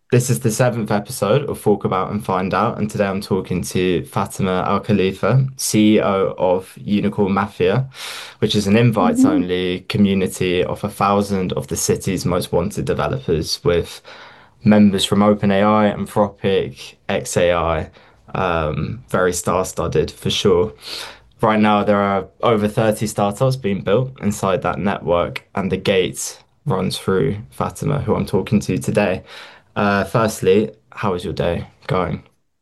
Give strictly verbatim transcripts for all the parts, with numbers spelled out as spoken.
This is the seventh episode of Talk About and Find Out, and today I'm talking to Fatima Al Khalifa, C E O of Unicorn Mafia, which is an Mhm. invites-only community of a thousand of the city's most wanted developers, with members from OpenAI, Anthropic, xAI, um, very star-studded for sure. Right now, there are over thirty startups being built inside that network, and the gate runs through Fatima, who I'm talking to today. Uh, firstly, how is your day going?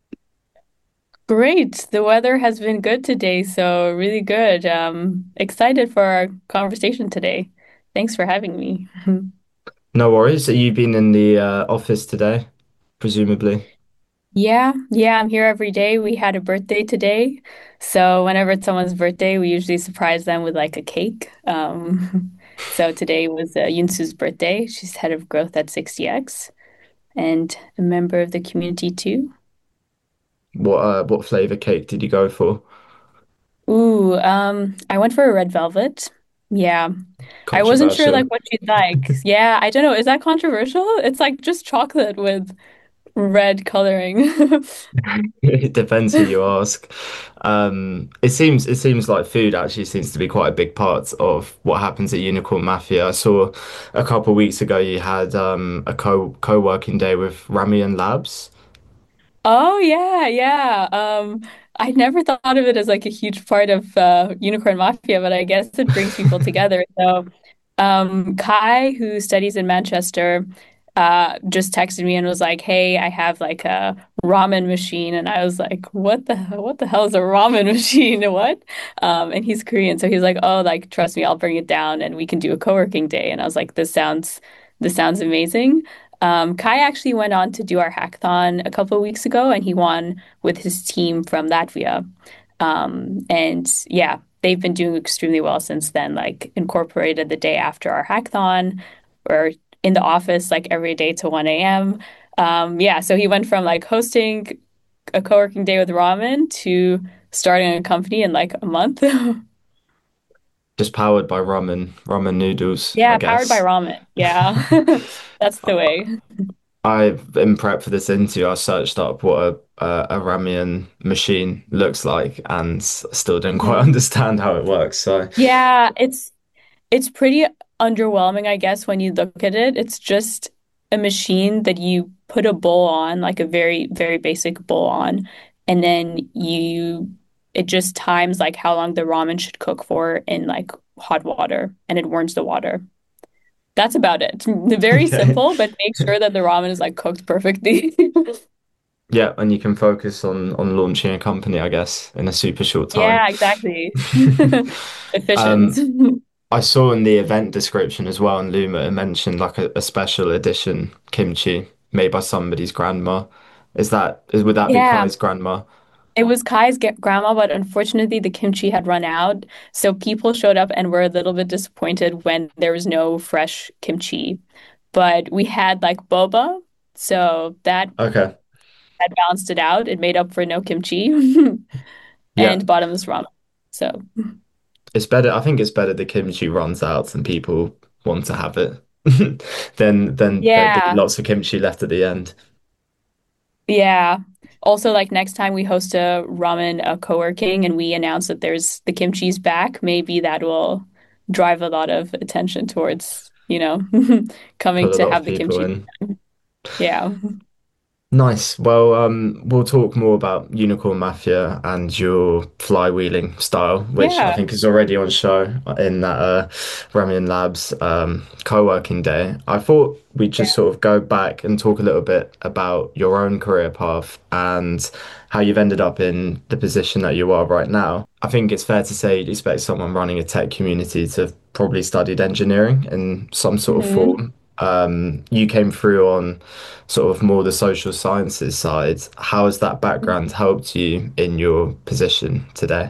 Great. The weather has been good today, so really good. Um, excited for our conversation today. Thanks for having me. No worries. Have you been in the uh, office today, presumably? Yeah, yeah, I'm here every day. We had a birthday today, so whenever it's someone's birthday, we usually surprise them with like a cake. Um, so today was uh, Yunsu's birthday. She's head of growth at sixty X and a member of the community too. What uh, what flavor cake did you go for? Ooh, um, I went for a red velvet. Yeah. I wasn't sure like Controversial. what you'd like. Yeah, I don't know. Is that controversial? It's like just chocolate with red coloring. It depends who you ask. Um, it seems it seems like food actually seems to be quite a big part of what happens at Unicorn Mafia. I saw a couple of weeks ago you had um, a co co-working day with Ramian Labs. Oh yeah, yeah. Um, I never thought of it as like a huge part of uh, Unicorn Mafia, but I guess it brings people together. So Um, Kai, who studies in Manchester, uh, just texted me and was like, "Hey, I have like a ramen machine," and I was like, "What the what the hell is a ramen machine? What?" Um, and he's Korean, so he's like, "Oh, like trust me, I'll bring it down and we can do a co-working day." And I was like, "This sounds this sounds amazing." Um, Kai actually went on to do our hackathon a couple of weeks ago, and he won with his team from Latvia. Um, and yeah, they've been doing extremely well since then, like incorporated the day after our hackathon or in the office like every day to one a m. Um, yeah, so he went from like hosting a co-working day with ramen to starting a company in like a month. Just powered by ramen, ramen noodles, I Yeah, powered by guess. ramen. Yeah. That's the way. I, in prep for this interview, I searched up what a, a, a ramen machine looks like and s- still didn't quite Mhm. understand how it works. So, Yeah, it's It's pretty underwhelming, I guess, when you look at it. It's just a machine that you put a bowl on, like a very, very basic bowl on, and then you it just times like how long the ramen should cook for in like hot water, and it warms the water. That's about it. Very okay. simple, but make sure that the ramen is like cooked perfectly. Yeah, and you can focus on on launching a company, I guess, in a super short time. Yeah, exactly. Efficient. Um, I saw in the event description as well in Luma, it mentioned like a, a special edition kimchi made by somebody's grandma. Is that is would that be Yeah. Kai's grandma? It was Kai's ge- grandma, but unfortunately the kimchi had run out. So people showed up and were a little bit disappointed when there was no fresh kimchi. But we had like boba, so that Okay. that balanced it out. It made up for no kimchi Yeah. and bottomless ramen. So It's better. I think it's better the kimchi runs out and people want to have it than than there be yeah, lots of kimchi left at the end. yeah. Also, like next time we host a ramen uh, co-working and we announce that there's the kimchi's back, maybe that will drive a lot of attention towards, you know, coming Pull a to lot of have the people kimchi. in. Yeah. Nice. Well, um, we'll talk more about Unicorn Mafia and your flywheeling style, which I Yeah. think is already on show in that uh, Ramian Labs um, co-working day. I thought we'd Yeah. just sort of go back and talk a little bit about your own career path and how you've ended up in the position that you are right now. I think it's fair to say you'd expect someone running a tech community to have probably studied engineering in some sort of hmm form. Um, you came through on sort of more the social sciences side. How has that background helped you in your position today?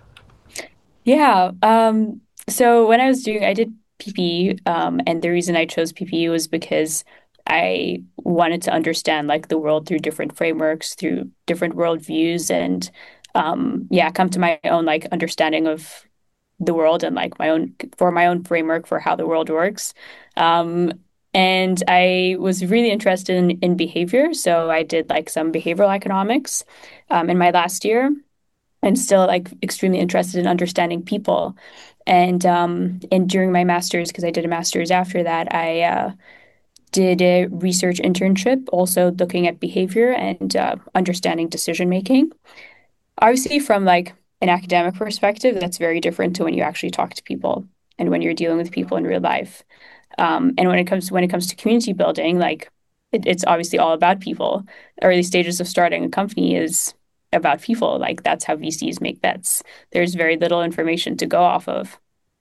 Yeah. Um, so when I was doing, I did P P E, um, and the reason I chose P P E was because I wanted to understand like the world through different frameworks, through different worldviews, and um, yeah, come to my own like understanding of the world and like my own for my own framework for how the world works. Um, And I was really interested in, in behavior. So I did like some behavioral economics um, in my last year and still like extremely interested in understanding people. And um, and during my master's, because I did a master's after that, I uh, did a research internship, also looking at behavior and uh, understanding decision making. Obviously, from like an academic perspective, that's very different to when you actually talk to people and when you're dealing with people in real life. Um, and when it comes when it comes to community building, like it, it's obviously all about people. Early stages of starting a company is about people. Like that's how V Cs make bets. There's very little information to go off of.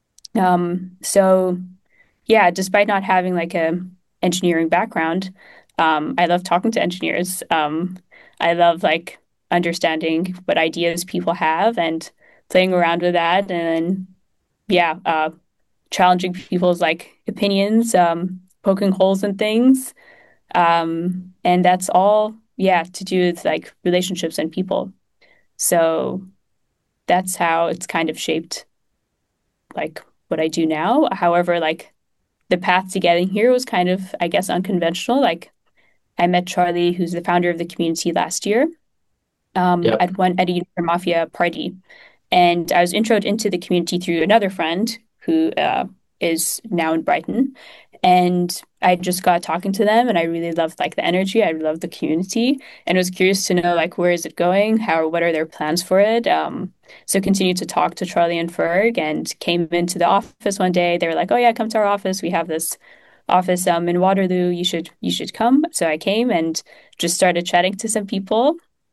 Um, so yeah, despite not having like a engineering background, um, I love talking to engineers. Um, I love like understanding what ideas people have and playing around with that, and yeah, uh, challenging people's like opinions, um, poking holes in things, um, and that's all, yeah, to do with like relationships and people. So that's how it's kind of shaped like what I do now. However, like the path to getting here was kind of, I guess, unconventional. Like I met Charlie, who's the founder of the community last year, um, Yep. at one at a Unicorn Mafia party. And I was introed into the community through another friend who uh, is now in Brighton. And I just got talking to them and I really loved like the energy. I loved the community and was curious to know like where is it going? How what are their plans for it? Um, so continued to talk to Charlie and Ferg and came into the office one day. They were like, "Oh yeah, come to our office. We have this office um in Waterloo. You should you should come." So I came and just started chatting to some people.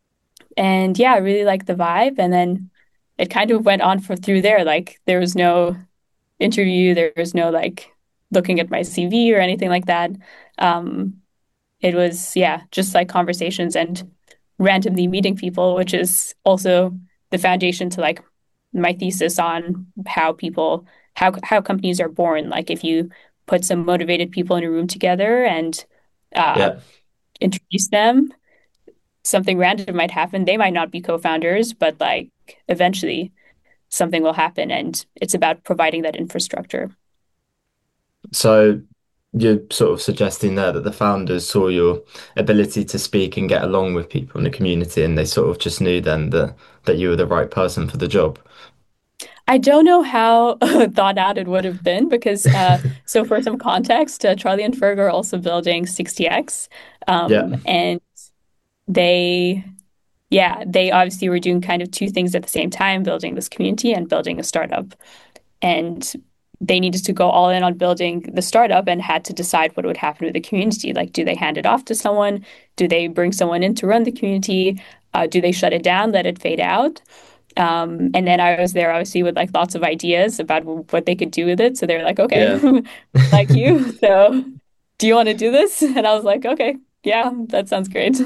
And yeah, I really liked the vibe. And then it kind of went on for through there. Like there was no interview, there was no like looking at my C V or anything like that. Um, it was, yeah, just like conversations and randomly meeting people, which is also the foundation to like my thesis on how people, how how companies are born. Like if you put some motivated people in a room together and uh, Yeah. introduce them, something random might happen. They might not be co-founders, but like eventually something will happen, and it's about providing that infrastructure. So you're sort of suggesting there that the founders saw your ability to speak and get along with people in the community, and they sort of just knew then that that you were the right person for the job. I don't know how thought out it would have been because, uh, so for some context, uh, Charlie and Ferg are also building sixty X. Yeah. Um, and they, yeah, they obviously were doing kind of two things at the same time, building this community and building a startup. And they needed to go all in on building the startup and had to decide what would happen with the community. Like, do they hand it off to someone? Do they bring someone in to run the community? Uh, do they shut it down, let it fade out? Um, and then I was there obviously with like lots of ideas about what they could do with it. So they were like, okay, Yeah. like you. So do you want to do this? And I was like, okay, yeah, that sounds great.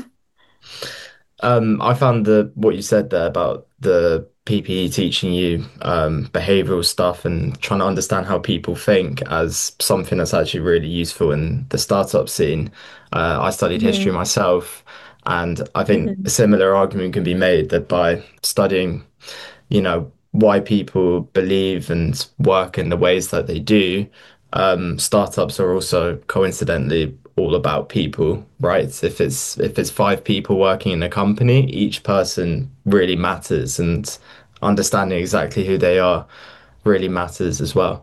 Um, I found the what you said there about the P P E teaching you um, behavioral stuff and trying to understand how people think as something that's actually really useful in the startup scene. Uh, I studied history Hmm. myself, and I think a Hmm. similar argument can be made that by studying you know, why people believe and work in the ways that they do. Um, startups are also coincidentally all about people, right? If it's if it's five people working in a company, each person really matters, and understanding exactly who they are really matters as well.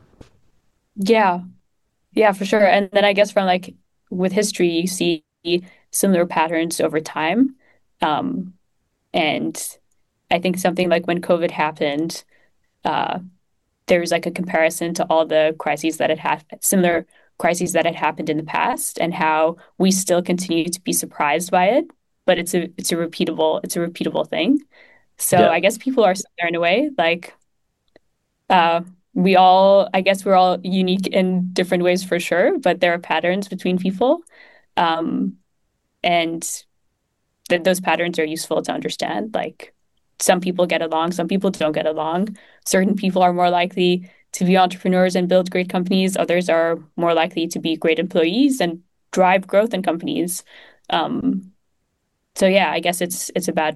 Yeah, yeah, for sure. And then I guess from like with history, you see similar patterns over time. Um, and I think something like when COVID happened, uh, there was like a comparison to all the crises that had happened, similar crises that had happened in the past, and how we still continue to be surprised by it. But it's a it's a repeatable it's a repeatable thing. So Yeah, I guess people are similar in a way. Like uh, we all, I guess we're all unique in different ways for sure, but there are patterns between people, um, and th those patterns are useful to understand. Like some people get along, some people don't get along. Certain people are more likely to be entrepreneurs and build great companies. Others are more likely to be great employees and drive growth in companies. Um, so yeah, I guess it's it's about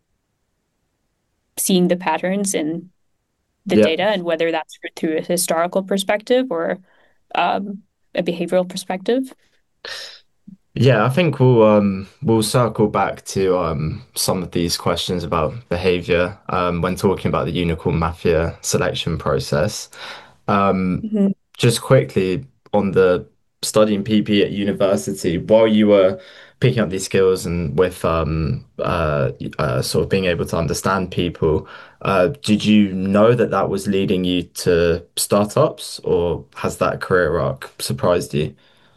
seeing the patterns in the yeah. data and whether that's through a historical perspective or um, a behavioral perspective. Yeah, I think we'll um we'll circle back to um some of these questions about behavior um when talking about the Unicorn Mafia selection process. Um, Mhm. just quickly on the studying P P at university, while you were picking up these skills and with um uh, uh sort of being able to understand people, uh, did you know that that was leading you to startups, or has that career arc surprised you?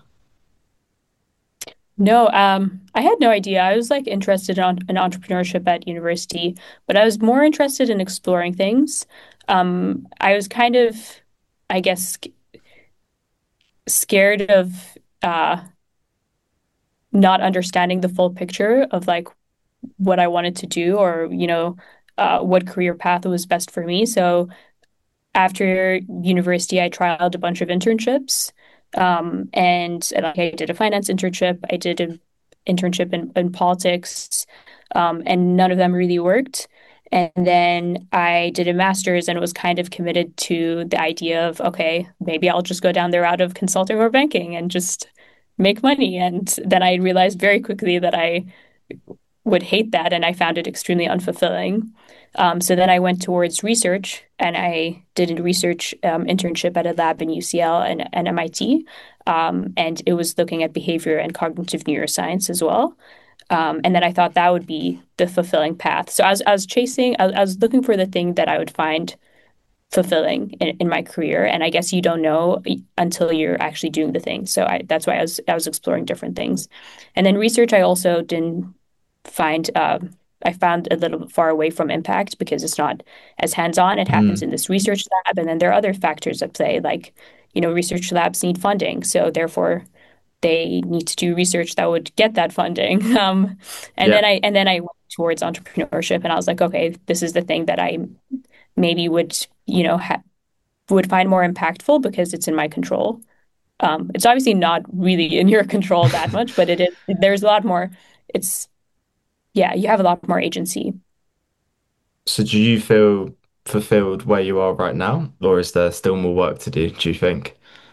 No, um, I had no idea. I was like interested in, in entrepreneurship at university, but I was more interested in exploring things. Um, I was kind of, I guess, sc- scared of uh, not understanding the full picture of like what I wanted to do or, you know, uh, what career path was best for me. So after university, I tried a bunch of internships. Um, and uh, like I did a finance internship, I did an internship in, in politics, um, and none of them really worked. And then I did a master's and was kind of committed to the idea of, okay, maybe I'll just go down the route of consulting or banking and just make money. And then I realized very quickly that I would hate that, and I found it extremely unfulfilling. Um, so then I went towards research, and I did a research um, internship at a lab in U C L and, and M I T, um, and it was looking at behavior and cognitive neuroscience as well. Um, and then I thought that would be the fulfilling path. So I was, I was chasing, I was, I was looking for the thing that I would find fulfilling in, in my career. And I guess you don't know until you're actually doing the thing. So I, that's why I was I was exploring different things. And then research, I also didn't find uh, I found a little bit far away from impact because it's not as hands-on. It happens Mm, in this research lab, and then there are other factors at play, like you know, research labs need funding, so therefore they need to do research that would get that funding. Um, and yeah. then I and then I went towards entrepreneurship, and I was like, okay, this is the thing that I maybe would you know ha would find more impactful because it's in my control. Um, it's obviously not really in your control that much, but it is. There's a lot more. It's yeah, you have a lot more agency. So do you feel fulfilled where you are right now, or is there still more work to do, do you think?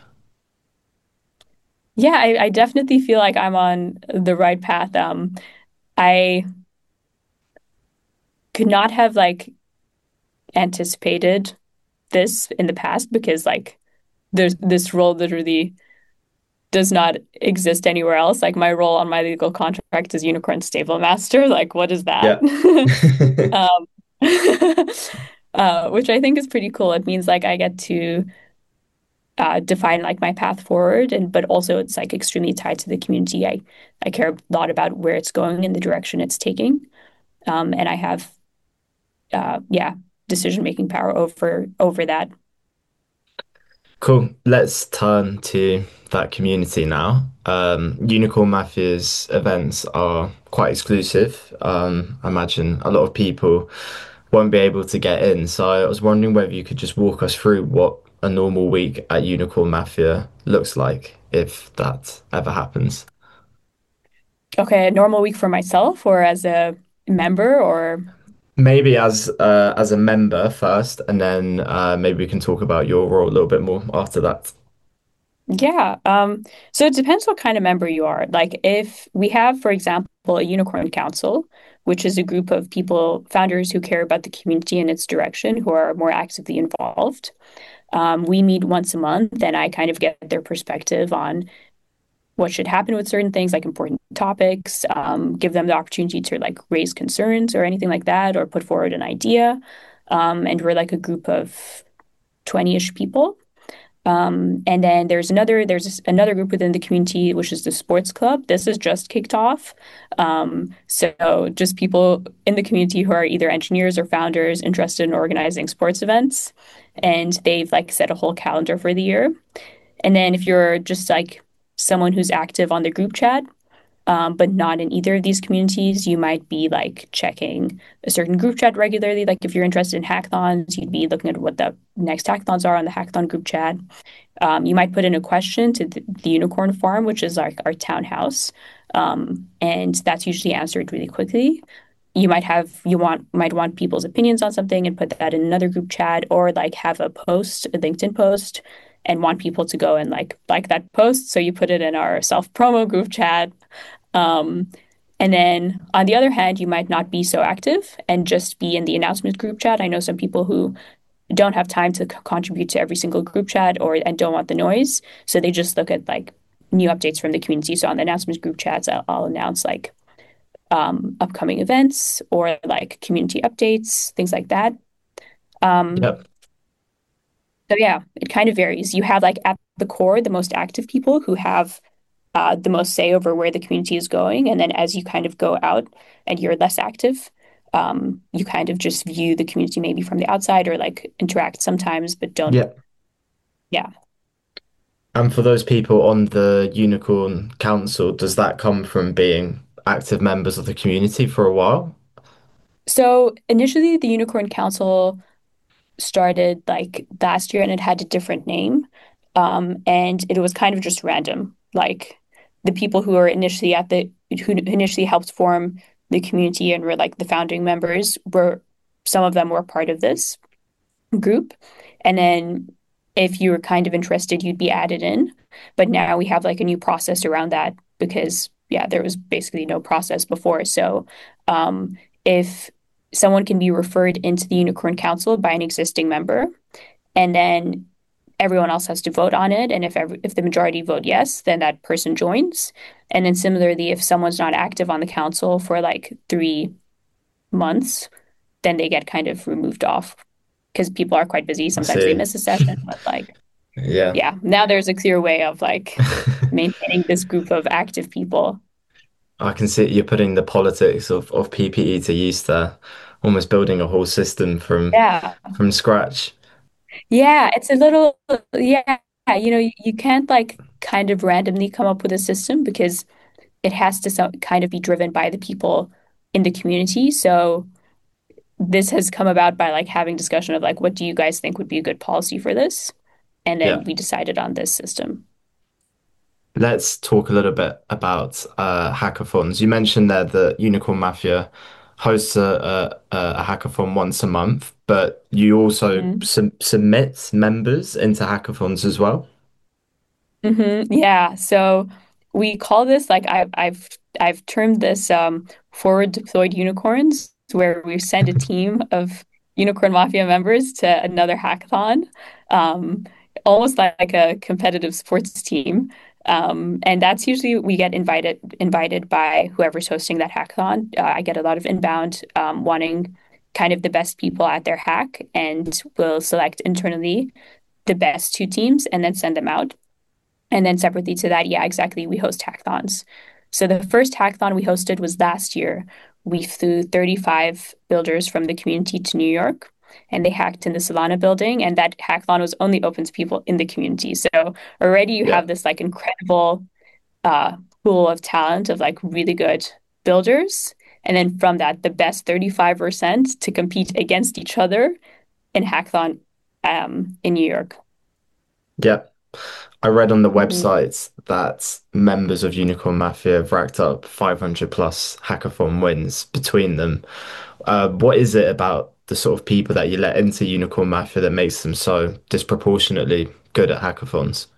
Yeah, I, I definitely feel like I'm on the right path. Um, I could not have like anticipated this in the past because like there's this role literally does not exist anywhere else. Like my role on my legal contract is Unicorn Stable Master. Like, what is that? Yeah. Um, uh, which I think is pretty cool. It means like I get to uh, define like my path forward, and but also it's like extremely tied to the community. I I care a lot about where it's going and the direction it's taking, um, and I have uh, yeah decision making power over over that. Cool. Let's turn to that community now. Um, Unicorn Mafia's events are quite exclusive. Um, I imagine a lot of people won't be able to get in. So I was wondering whether you could just walk us through what a normal week at Unicorn Mafia looks like, if that ever happens. Okay, a normal week for myself or as a member or Maybe as uh, as a member first, and then uh, maybe we can talk about your role a little bit more after that. yeah. Um, so it depends what kind of member you are. Like if we have, for example, a Unicorn Council, which is a group of people, founders who care about the community and its direction, who are more actively involved. Um, we meet once a month, and I kind of get their perspective on what should happen with certain things, like important topics, um, give them the opportunity to like raise concerns or anything like that, or put forward an idea. Um, and we're like a group of twenty-ish people. Um, and then there's another there's another group within the community, which is the sports club. This is just kicked off. Um, so just people in the community who are either engineers or founders interested in organizing sports events. And they've like set a whole calendar for the year. And then if you're just like someone who's active on the group chat, um, but not in either of these communities, you might be like checking a certain group chat regularly. Like if you're interested in hackathons, you'd be looking at what the next hackathons are on the hackathon group chat. Um, you might put in a question to the, the Unicorn Farm, which is like our townhouse, um, and that's usually answered really quickly. You might have you want might want people's opinions on something and put that in another group chat, or like have a post, a LinkedIn post, and want people to go and like like that post. So you put it in our self promo group chat. Um, and then on the other hand, you might not be so active and just be in the announcement group chat. I know some people who don't have time to c- contribute to every single group chat or and don't want the noise. So they just look at like new updates from the community. So on the announcements group chats, I'll, I'll announce like um, upcoming events or like community updates, things like that. Um, Yep. so yeah, it kind of varies. You have like at the core the most active people who have uh, the most say over where the community is going, and then as you kind of go out and you're less active, um, you kind of just view the community maybe from the outside or like interact sometimes, but don't. Yep. Yeah. And for those people on the Unicorn Council, does that come from being active members of the community for a while? So initially, the Unicorn Council started like last year and it had a different name. Um, and it was kind of just random. Like the people who were initially at the who initially helped form the community and were like the founding members were some of them were part of this group. And then if you were kind of interested, you'd be added in. But now we have like a new process around that because yeah, there was basically no process before. So um, if someone can be referred into the Unicorn Council by an existing member, and then everyone else has to vote on it. And if every, if the majority vote yes, then that person joins. And then similarly, if someone's not active on the council for like three months, then they get kind of removed off because people are quite busy. I Sometimes they see. miss a session, but like, Yeah. yeah, now there's a clear way of like maintaining this group of active people. I can see you're putting the politics of, of P P E to use there, almost building a whole system from Yeah. from scratch. Yeah, it's a little, yeah, you know, you, you can't like kind of randomly come up with a system because it has to so, kind of be driven by the people in the community. So this has come about by like having discussion of like, what do you guys think would be a good policy for this? And then Yeah. we decided on this system. Let's talk a little bit about uh, hackathons. You mentioned there that Unicorn Mafia hosts a, a, a hackathon once a month, but you also Mm-hmm. sub submit members into hackathons as well. hmm Yeah. So we call this like I, I've I've termed this um, forward deployed unicorns, where we send a team of Unicorn Mafia members to another hackathon, um, almost like a competitive sports team. Um, and that's usually we get invited invited by whoever's hosting that hackathon. Uh, I get a lot of inbound um, wanting kind of the best people at their hack, and we'll select internally the best two teams and then send them out. And then separately to that, yeah, exactly, we host hackathons. So the first hackathon we hosted was last year. We flew thirty-five builders from the community to New York and they hacked in the Solana building. And that hackathon was only open to people in the community. So already you Yeah. have this like incredible uh, pool of talent of like really good builders. And then from that, the best thirty-five percent to compete against each other in hackathon um, in New York. Yeah. I read on the Mhm. website that members of Unicorn Mafia have racked up five hundred plus hackathon wins between them. Uh, what is it about the sort of people that you let into Unicorn Mafia that makes them so disproportionately good at hackathons?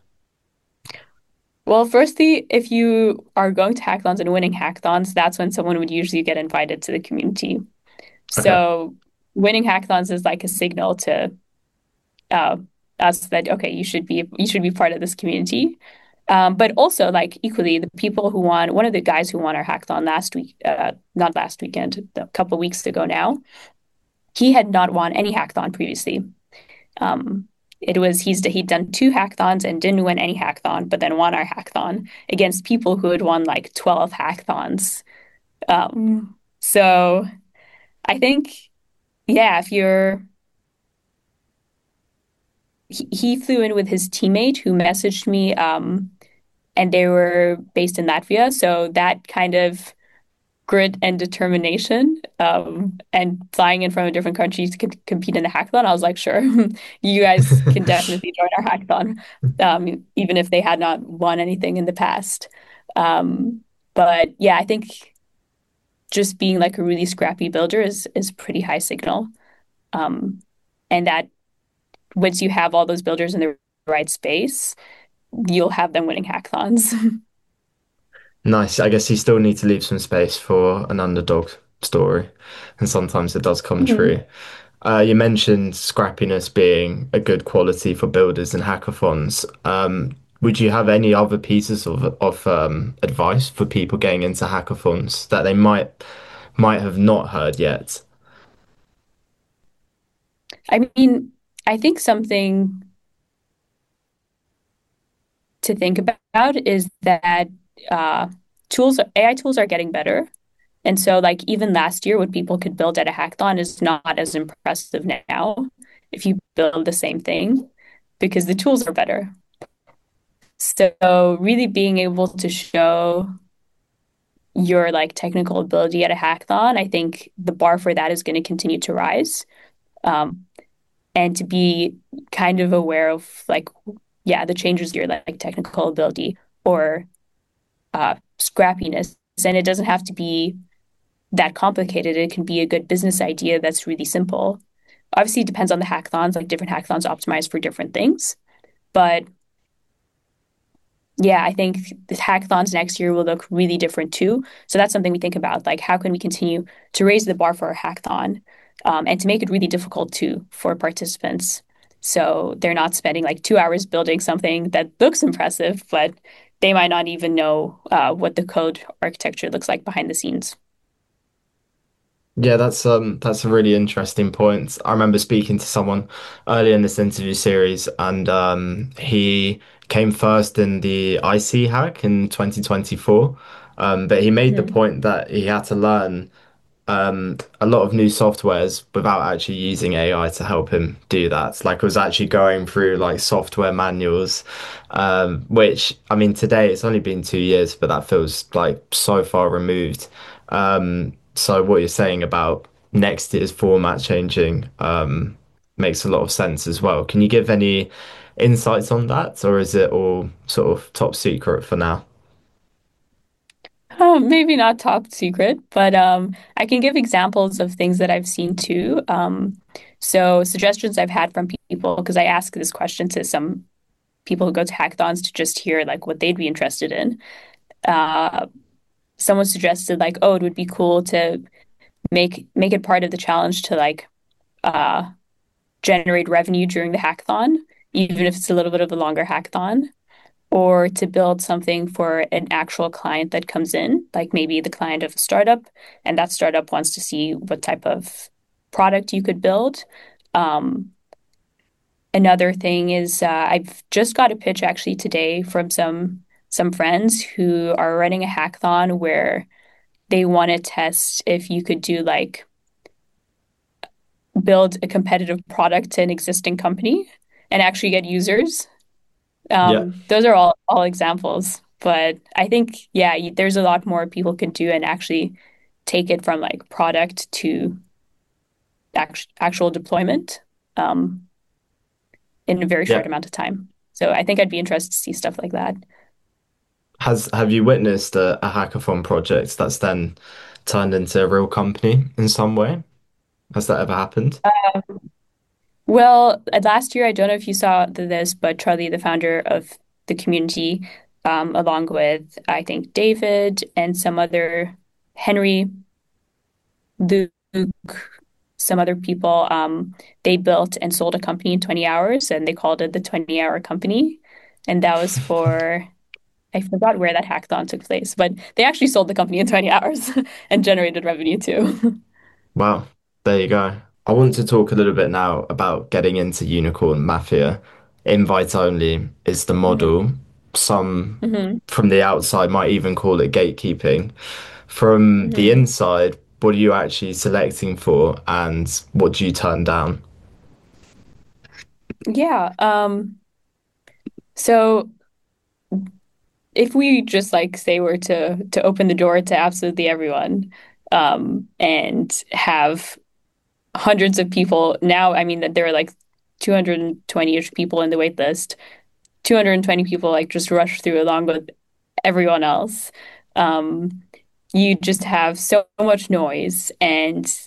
Well, firstly, if you are going to hackathons and winning hackathons, that's when someone would usually get invited to the community. Okay. So winning hackathons is like a signal to uh, us that okay, you should be you should be part of this community. Um, but also, like equally, the people who won, one of the guys who won our hackathon last week, uh, not last weekend, a couple of weeks ago now, he had not won any hackathon previously. Um, it was he's he'd done two hackathons and didn't win any hackathon, but then won our hackathon against people who had won like twelve hackathons. Um, so I think, yeah, if you're he, he flew in with his teammate who messaged me, um, and they were based in Latvia, so that kind of grit and determination, um, and flying in from a different country to co compete in a hackathon, I was like, sure, you guys can definitely join our hackathon, um, even if they had not won anything in the past. Um, but yeah, I think just being like a really scrappy builder is is pretty high signal. Um, and that once you have all those builders in the right space, you'll have them winning hackathons. Nice. I guess you still need to leave some space for an underdog story, and sometimes it does come Mhm. true. Uh, you mentioned scrappiness being a good quality for builders and hackathons. Um, would you have any other pieces of of um, advice for people getting into hackathons that they might might have not heard yet? I mean, I think something to think about is that uh, tools, A I tools are getting better. And so, like, even last year, what people could build at a hackathon is not as impressive now if you build the same thing because the tools are better. So, really being able to show your like technical ability at a hackathon, I think the bar for that is going to continue to rise. Um, and to be kind of aware of like, yeah, the changes your like technical ability or uh, scrappiness. And it doesn't have to be that complicated. It can be a good business idea that's really simple. Obviously, it depends on the hackathons, like different hackathons optimize for different things. But yeah, I think the hackathons next year will look really different too. So that's something we think about. Like, how can we continue to raise the bar for our hackathon um, and to make it really difficult too for participants? So they're not spending like two hours building something that looks impressive, but they might not even know uh, what the code architecture looks like behind the scenes. Yeah, that's um that's a really interesting point. I remember speaking to someone earlier in this interview series, and um he came first in the I C hack in twenty twenty-four. Um, but he made the Mhm. point that he had to learn um, a lot of new softwares without actually using A I to help him do that. Like, I was actually going through like software manuals, um, which I mean, today it's only been two years, but that feels like so far removed. Um, so what you're saying about next year's format changing, um, makes a lot of sense as well. Can you give any insights on that, or is it all sort of top secret for now? Um, maybe not top secret, but um, I can give examples of things that I've seen too. Um, so suggestions I've had from people, because I ask this question to some people who go to hackathons to just hear like what they'd be interested in. Uh, someone suggested like, oh, it would be cool to make make it part of the challenge to like uh, generate revenue during the hackathon, even if it's a little bit of a longer hackathon, or to build something for an actual client that comes in, like maybe the client of a startup, and that startup wants to see what type of product you could build. Um, another thing is uh, I've just got a pitch actually today from some some friends who are running a hackathon where they want to test if you could do like build a competitive product to an existing company and actually get users. Yeah. Um, those are all all examples, but I think yeah, you, there's a lot more people can do and actually take it from like product to act actual deployment um, in a very short Yeah. amount of time. So I think I'd be interested to see stuff like that. Has have you witnessed a, a hackathon project that's then turned into a real company in some way? Has that ever happened? Well, uh, last year I don't know if you saw this, but Charlie, the founder of the community, um, along with I think David and some other Henry, Luke, some other people, um, they built and sold a company in twenty hours and they called it the twenty hour company. And that was for, I forgot where that hackathon took place, but they actually sold the company in twenty hours and generated revenue too. Wow, there you go. I want to talk a little bit now about getting into Unicorn Mafia. Invite only is the hmm model. Some hmm from the outside might even call it gatekeeping. From the hmm inside, what are you actually selecting for and what do you turn down? Yeah. Um, so if we just like say we're to to open the door to absolutely everyone, um, and have hundreds of people now, I mean that there are like two hundred twenty-ish people in the wait list, two hundred twenty people like just rush through along with everyone else. Um, you just have so much noise and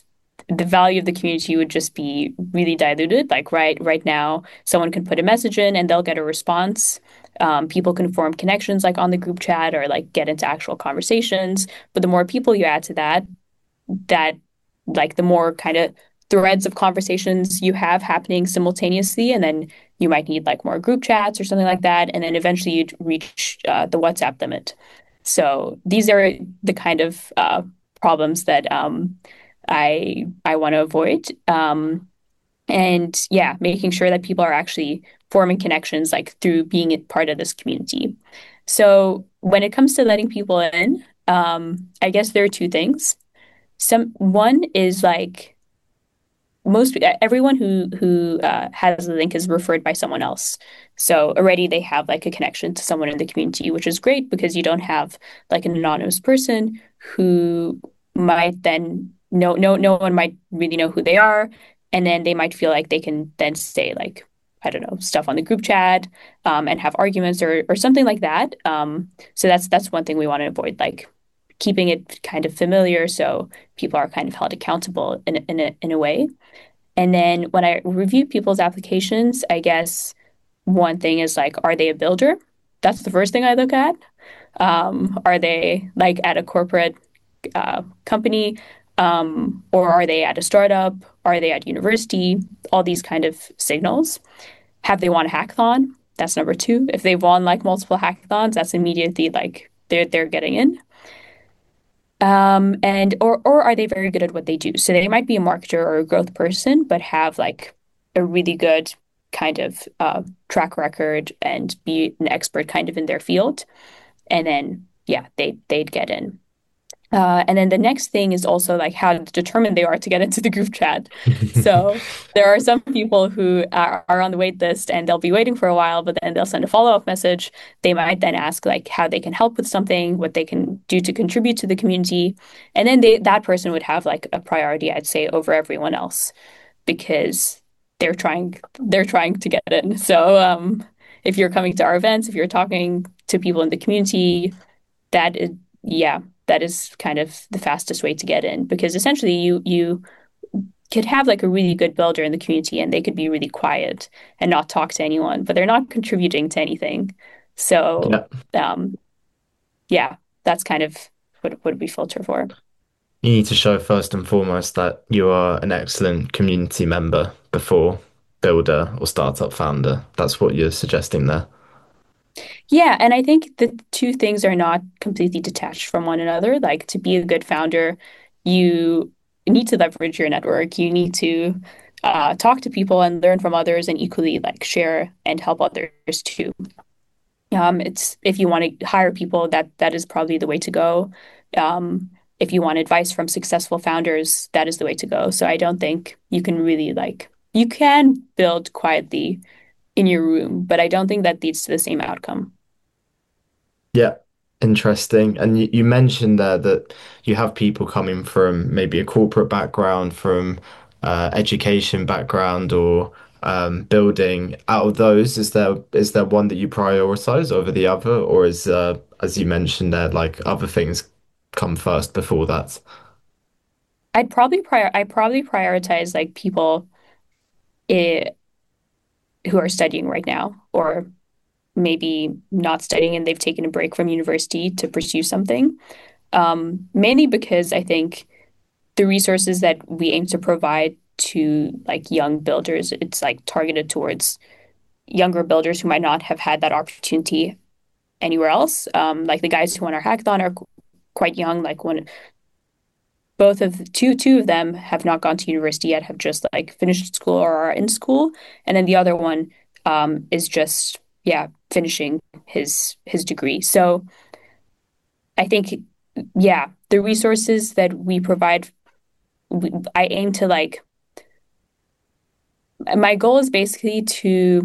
the value of the community would just be really diluted. Like right right now, someone can put a message in and they'll get a response. Um, people can form connections like on the group chat or like get into actual conversations. But the more people you add to that, that like the more kind of threads of conversations you have happening simultaneously, and then you might need like more group chats or something like that, and then eventually you'd reach uh, the WhatsApp limit. So these are the kind of uh, problems that um, I I want to avoid. Um, and yeah, making sure that people are actually forming connections like through being part of this community. So when it comes to letting people in, um, I guess there are two things. Some one is like most everyone who who uh, has a link is referred by someone else. So already they have like a connection to someone in the community, which is great because you don't have like an anonymous person who might then no no no one might really know who they are, and then they might feel like they can then say like I don't know stuff on the group chat um, and have arguments or or something like that. Um, so that's that's one thing we want to avoid, like keeping it kind of familiar so people are kind of held accountable in in a, in a way. And then when I review people's applications, I guess one thing is like, are they a builder? That's the first thing I look at. Um, are they like at a corporate uh, company? Um, or are they at a startup? Are they at university? All these kind of signals. Have they won a hackathon? That's number two. If they've won like multiple hackathons, that's immediately like they're they're getting in. Um, and or or are they very good at what they do? So they might be a marketer or a growth person, but have like a really good kind of uh, track record and be an expert kind of in their field. And then yeah, they they'd get in. Uh, and then the next thing is also like how determined they are to get into the group chat. So there are some people who are, are on the wait list and they'll be waiting for a while, but then they'll send a follow-up message. They might then ask like how they can help with something, what they can do to contribute to the community. And then they, that person would have like a priority, I'd say, over everyone else because they're trying they're trying to get in. So um, if you're coming to our events, if you're talking to people in the community, that is, yeah, that is kind of the fastest way to get in because essentially you you could have like a really good builder in the community and they could be really quiet and not talk to anyone, but they're not contributing to anything. So Yeah. um, yeah, that's kind of what what we filter for. You need to show first and foremost that you are an excellent community member before builder or startup founder. That's what you're suggesting there. Yeah, and I think the two things are not completely detached from one another. Like to be a good founder, you need to leverage your network. You need to uh, talk to people and learn from others, and equally like share and help others too. Um, it's if you want to hire people, that that is probably the way to go. Um, if you want advice from successful founders, that is the way to go. So I don't think you can really like you can build quietly in your room, but I don't think that leads to the same outcome. Yeah, interesting. And you, you mentioned there that you have people coming from maybe a corporate background, from uh, education background, or um, building. Out of those, is there is there one that you prioritize over the other, or is uh, as you mentioned there, like other things come first before that? I'd probably prior I probably prioritize like people I who are studying right now, or maybe not studying and they've taken a break from university to pursue something. Um, mainly because I think the resources that we aim to provide to like young builders, it's like targeted towards younger builders who might not have had that opportunity anywhere else. Um, like the guys who won our hackathon are qu- quite young. Like one, both of two two of them have not gone to university yet, have just like finished school or are in school, and then the other one um, is just yeah finishing his his degree. So I think yeah the resources that we provide, we, I aim to like my goal is basically to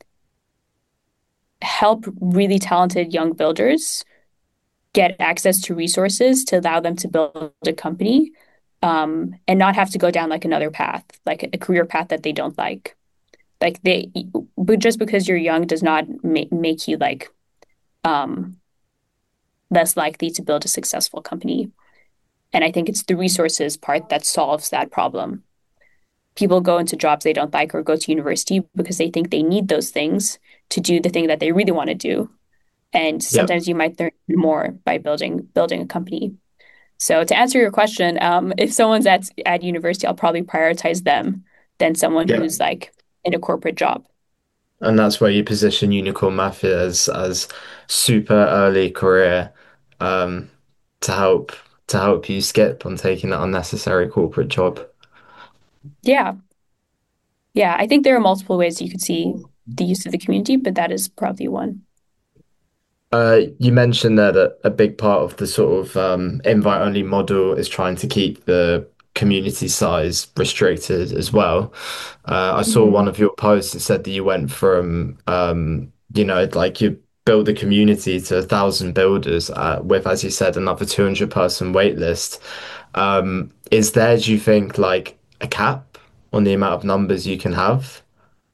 help really talented young builders get access to resources to allow them to build a company um, and not have to go down like another path, like a career path that they don't like. Like they, but just because you're young does not ma- make you like um, less likely to build a successful company. And I think it's the resources part that solves that problem. People go into jobs they don't like or go to university because they think they need those things to do the thing that they really want to do. And Yep. sometimes you might learn more by building building a company. So to answer your question, um, if someone's at at university, I'll probably prioritize them than someone Yep. who's like in a corporate job. And that's where you position Unicorn Mafia as as super early career, um, to help to help you skip on taking that unnecessary corporate job. Yeah, yeah. I think there are multiple ways you could see the use of the community, but that is probably one. Uh, you mentioned there that a big part of the sort of um, invite-only model is trying to keep the community size restricted as well. Uh, I saw one Mhm. of your posts that said that you went from, um, you know, like you built the community to a thousand builders uh, with, as you said, another two hundred person wait list. Um, is there, do you think, like a cap on the amount of numbers you can have?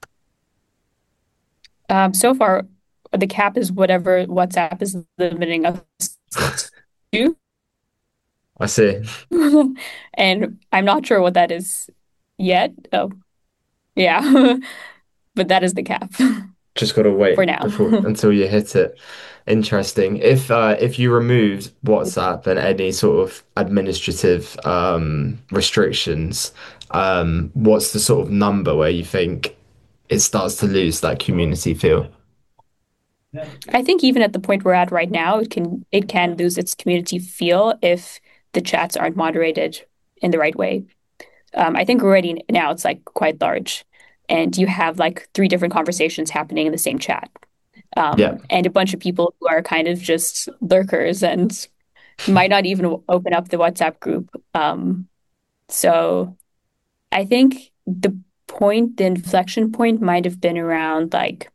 Um, so far, the cap is whatever WhatsApp is limiting us to. I see. And I'm not sure what that is yet. Oh, yeah. But that is the cap Just gotta for wait now. before until you hit it. Interesting. If uh, if you removed WhatsApp and any sort of administrative um, restrictions, um, what's the sort of number where you think it starts to lose that community feel? I think even at the point we're at right now, it can it can lose its community feel if the chats aren't moderated in the right way. Um, I think already now it's like quite large, and you have like three different conversations happening in the same chat, Yeah, um, and a bunch of people who are kind of just lurkers and might not even open up the WhatsApp group. Um, so I think the point, the inflection point might have been around like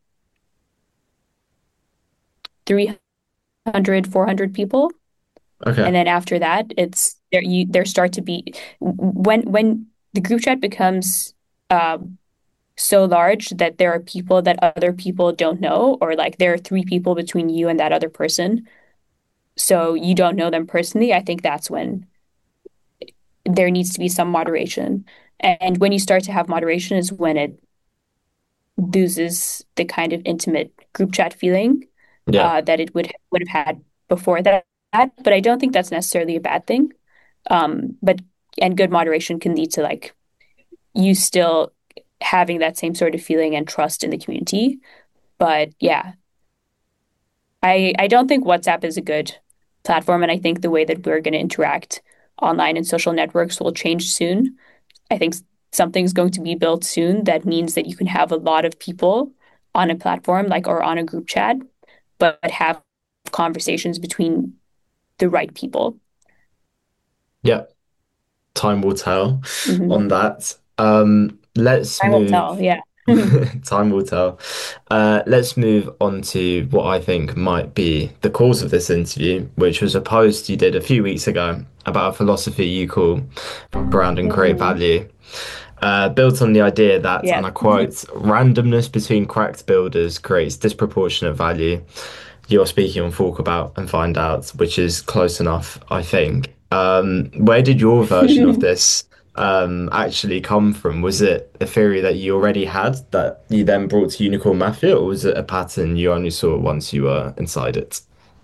three hundred, four hundred people. And okay. then after that, it's there you there start to be when when the group chat becomes um, so large that there are people that other people don't know, or like there are three people between you and that other person. So you don't know them personally. I think that's when there needs to be some moderation. And when you start to have moderation is when it loses the kind of intimate group chat feeling Yeah, uh, that it would would have had before that. But I don't think that's necessarily a bad thing. Um, but and good moderation can lead to like you still having that same sort of feeling and trust in the community. But yeah, I I don't think WhatsApp is a good platform, and I think the way that we're going to interact online and social networks will change soon. I think something's going to be built soon that means that you can have a lot of people on a platform like or on a group chat, but have conversations between the right people. yeah. Time will tell Hmm. on that. Um, let's Time will tell. move. Yeah. Time will tell. Uh, let's move on to what I think might be the cause of this interview, which was a post you did a few weeks ago about a philosophy you call ground and create Hmm. value. Uh, built on the idea that, Yeah. and I quote, randomness between cracked builders creates disproportionate value. You're speaking on Walkabout and Find Out, which is close enough, I think. Um, where did your version of this um, actually come from? Was it a theory that you already had that you then brought to Unicorn Mafia, or was it a pattern you only saw once you were inside it?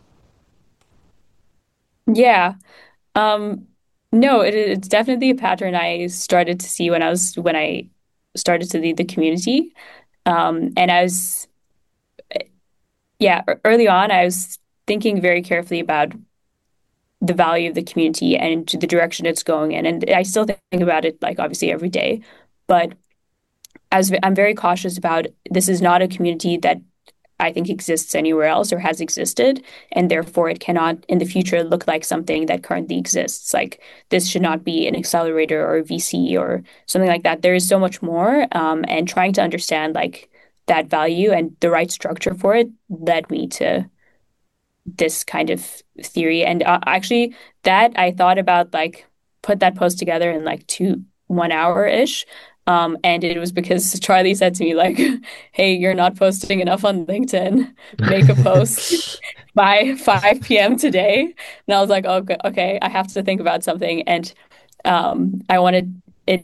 Yeah. Um, no, it, it's definitely a pattern I started to see when I was when I started to lead the community. Um, and I was, yeah, e- early on, I was thinking very carefully about the value of the community and the direction it's going in. And I still think about it like obviously every day, but as I'm very cautious about this is not a community that I think exists anywhere else or has existed, and therefore it cannot in the future look like something that currently exists. Like this should not be an accelerator or a V C or something like that. There is so much more, um, and trying to understand like that value and the right structure for it led me to this kind of theory. And uh, actually, that I thought about like put that post together in like two one hour ish. Um, and it was because Charlie said to me, like, hey, you're not posting enough on LinkedIn. Make a post by five p m today. And I was like, okay, okay, I have to think about something. And um, I wanted it,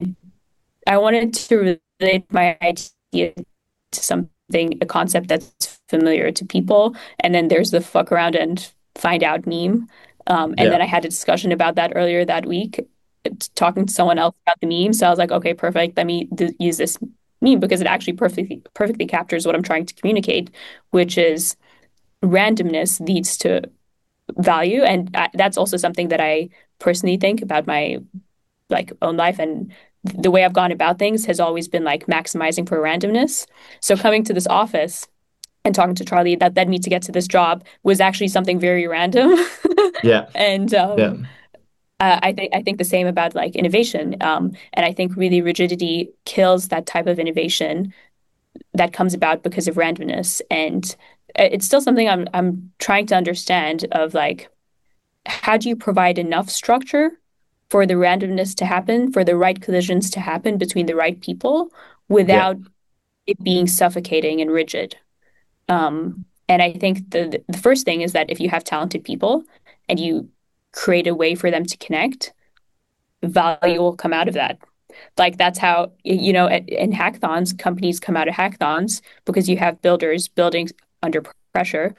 I wanted to relate my idea to something, a concept that's familiar to people. And then there's the fuck around and find out meme. Um, and Yeah. then I had a discussion about that earlier that week, talking to someone else about the meme. So I was like, okay, perfect. Let me th use this meme because it actually perfectly perfectly captures what I'm trying to communicate, which is randomness leads to value, and I, that's also something that I personally think about my like own life, and the way I've gone about things has always been like maximizing for randomness. So coming to this office and talking to Charlie that led me to get to this job was actually something very random. Yeah. And Yeah. um, uh, I think I think the same about like innovation. Um, and I think really rigidity kills that type of innovation that comes about because of randomness. And it's still something I'm I'm trying to understand of like how do you provide enough structure for the randomness to happen, for the right collisions to happen between the right people Yeah. without it being suffocating and rigid. Um, and I think the the first thing is that if you have talented people and you create a way for them to connect, value will come out of that. Like that's how, you know, at, in hackathons, companies come out of hackathons because you have builders building under pressure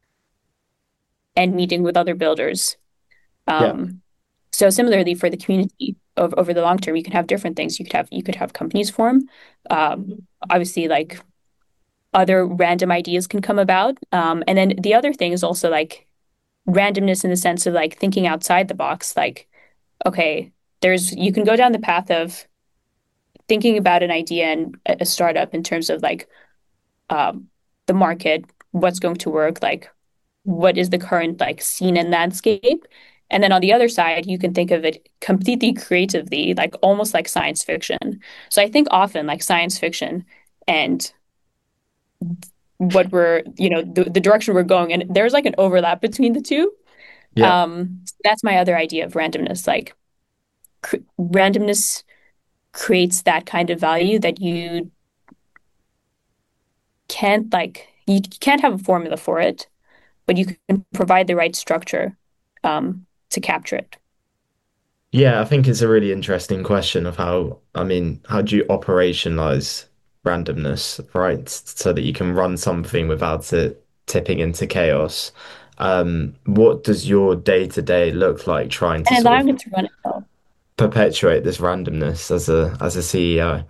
and meeting with other builders. Yeah. Um, so similarly for the community over, over the long term, you can have different things. You could have you could have companies form. Um, obviously, like other random ideas can come about. Um, and then the other thing is also like randomness in the sense of like thinking outside the box. Like, okay, there's you can go down the path of thinking about an idea and a startup in terms of like um, the market, what's going to work, like what is the current like scene and landscape. And then on the other side, you can think of it completely creatively, like almost like science fiction. So I think often like science fiction and what we're, you know, the, the direction we're going, and there's like an overlap between the two. Yeah. Um, so that's my other idea of randomness. Like cr randomness creates that kind of value that you can't like you can't have a formula for it, but you can provide the right structure um, to capture it. Yeah, I think it's a really interesting question of how, I mean, how do you operationalize randomness, right? So that you can run something without it tipping into chaos. Um, what does your day to day look like trying to And sort of allowing it to run itself. perpetuate this randomness as a as a C E O?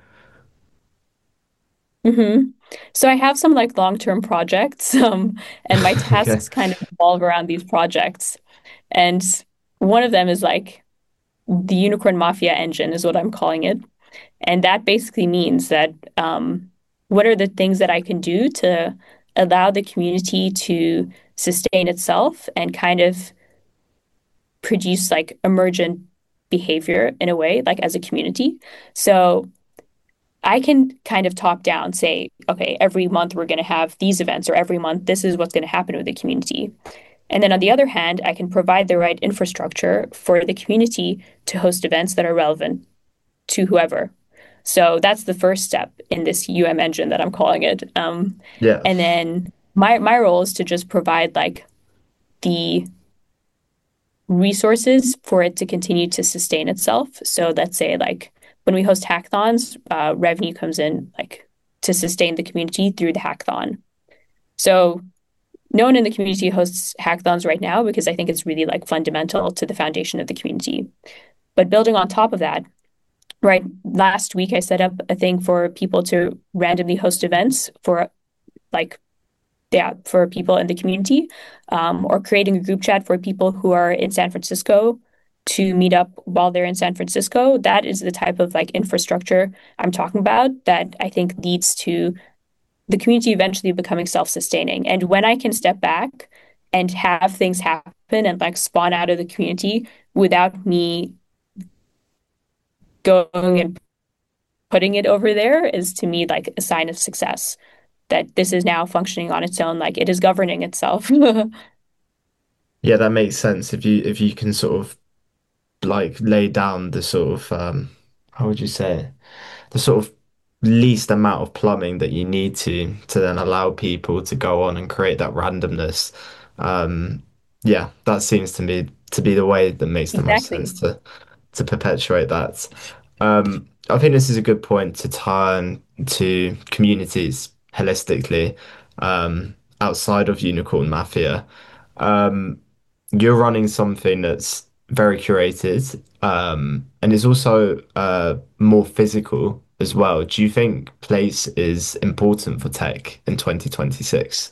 Hmm. So I have some like long-term projects, um, and my Okay. tasks kind of revolve around these projects. And one of them is like the Unicorn Mafia engine is what I'm calling it. And that basically means that um, what are the things that I can do to allow the community to sustain itself and kind of produce like emergent behavior in a way, like as a community. So I can kind of top down say, okay, every month we're going to have these events, or every month this is what's going to happen with the community. And then on the other hand, I can provide the right infrastructure for the community to host events that are relevant to whoever. So that's the first step in this U M engine that I'm calling it. Um, Yeah. and then my my role is to just provide like the resources for it to continue to sustain itself. So let's say like when we host hackathons, uh, revenue comes in like to sustain the community through the hackathon. So no one in the community hosts hackathons right now because I think it's really like fundamental to the foundation of the community. But building on top of that, right, last week I set up a thing for people to randomly host events for like yeah, for people in the community, um, or creating a group chat for people who are in San Francisco to meet up while they're in San Francisco. That is the type of like infrastructure I'm talking about that I think leads to the community eventually becoming self-sustaining. And when I can step back and have things happen and like spawn out of the community without me going and putting it over there is to me like a sign of success that this is now functioning on its own, like it is governing itself. Yeah, that makes sense. If you if you can sort of like lay down the sort of um how would you say, the sort of least amount of plumbing that you need to to then allow people to go on and create that randomness. Um, yeah, that seems to me to be the way that makes the most sense Exactly. to to perpetuate that. Um, I think this is a good point to turn to communities holistically, um, outside of Unicorn Mafia. Um, you're running something that's very curated, um, and is also uh, more physical as well. Do you think place is important for tech in twenty twenty-six?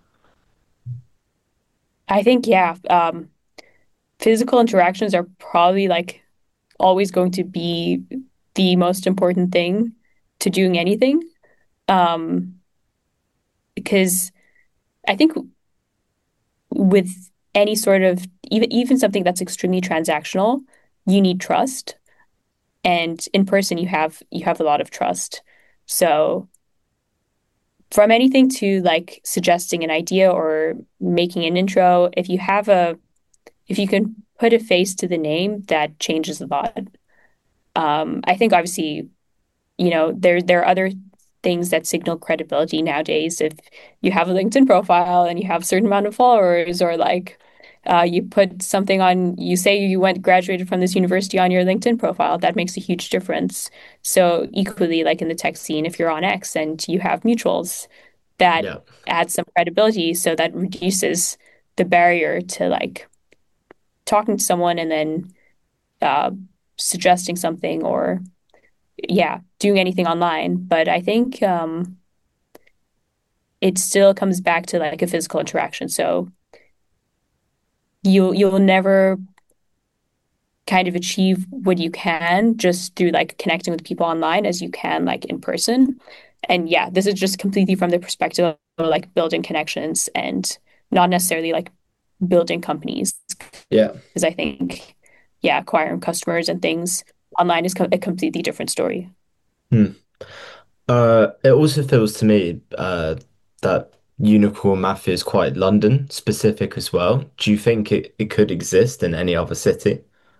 I think, yeah, um, physical interactions are probably like always going to be the most important thing to doing anything. Um, because I think with any sort of even even something that's extremely transactional, you need trust. And in person you have you have a lot of trust. So from anything to like suggesting an idea or making an intro, if you have a if you can put a face to the name, that changes a lot. Um, I think obviously, you know, there there are other things that signal credibility nowadays. If you have a LinkedIn profile and you have a certain amount of followers, or like uh, you put something on, you say you went graduated from this university on your LinkedIn profile, that makes a huge difference. So equally, like in the tech scene, if you're on X and you have mutuals, that Yeah, adds some credibility. So that reduces the barrier to like talking to someone and then uh, suggesting something or yeah, doing anything online. But I think um, it still comes back to like a physical interaction. So you'll you'll never kind of achieve what you can just through like connecting with people online as you can like in person. And yeah, this is just completely from the perspective of like building connections and not necessarily like building companies. yeah. Because I think, yeah, acquiring customers and things online is co a completely different story. Hmm. Uh, it also feels to me uh, that Unicorn Mafia is quite London specific as well. Do you think it, it could exist in any other city?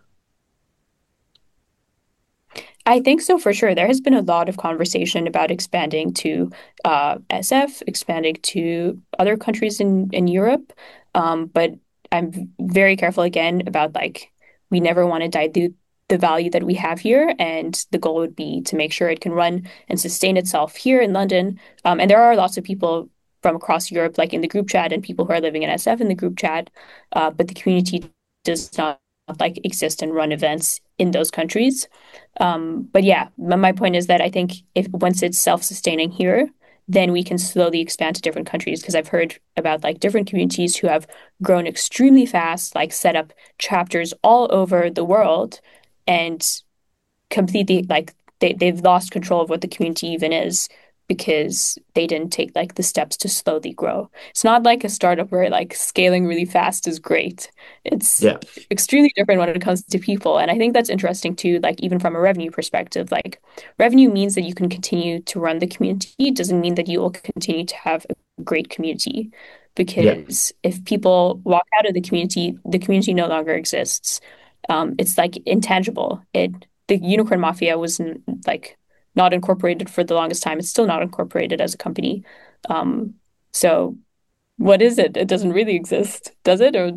I think so for sure. There has been a lot of conversation about expanding to uh, S F, expanding to other countries in in Europe. Um, but I'm very careful again about like we never want to dilute the value that we have here, and the goal would be to make sure it can run and sustain itself here in London. Um, and there are lots of people from across Europe, like in the group chat, and people who are living in S F in the group chat. Uh, but the community does not like exist and run events in those countries. Um, but yeah, my point is that I think if once it's self-sustaining here, then we can slowly expand to different countries because I've heard about like different communities who have grown extremely fast, like set up chapters all over the world and completely like they they've lost control of what the community even is because they didn't take like the steps to slowly grow. It's not like a startup where like scaling really fast is great. It's Yeah, extremely different when it comes to people. And I think that's interesting too, like even from a revenue perspective. Like revenue means that you can continue to run the community. It doesn't mean that you will continue to have a great community. yeah, Because if people walk out of the community, the community no longer exists. Um, it's like intangible. It the Unicorn Mafia was like not incorporated for the longest time. It's still not incorporated as a company. Um, so what is it? It doesn't really exist, does it? Or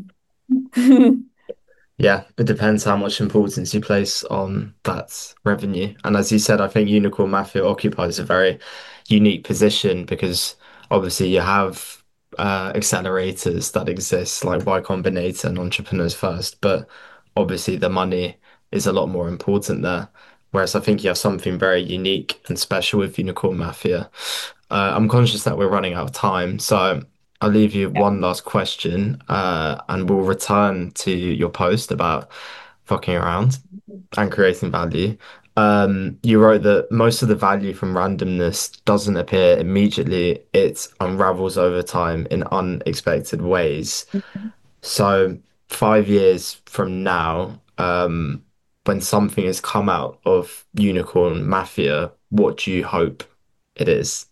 yeah. It depends how much importance you place on that revenue. And as you said, I think Unicorn Mafia occupies a very unique position because obviously you have uh, accelerators that exist like Y Combinator and Entrepreneurs First, but obviously the money is a lot more important there. Whereas I think you have something very unique and special with Unicorn Mafia. Uh, I'm conscious that we're running out of time, so I'll leave you yeah. one last question, uh, and we'll return to your post about fucking around and creating value. Um, you wrote that most of the value from randomness doesn't appear immediately, it unravels over time in unexpected ways. So, five years from now, um, when something has come out of Unicorn Mafia, what do you hope it is?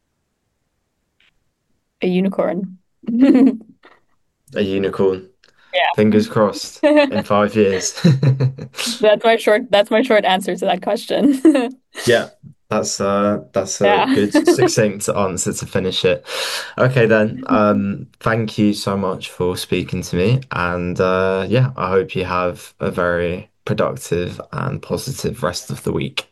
A unicorn. A unicorn. Fingers crossed Yeah. in five years. That's my short that's my short answer to that question. Yeah, that's uh that's a Yeah. good succinct answer to finish it. Okay then. Um thank you so much for speaking to me and uh yeah, I hope you have a very productive and positive rest of the week.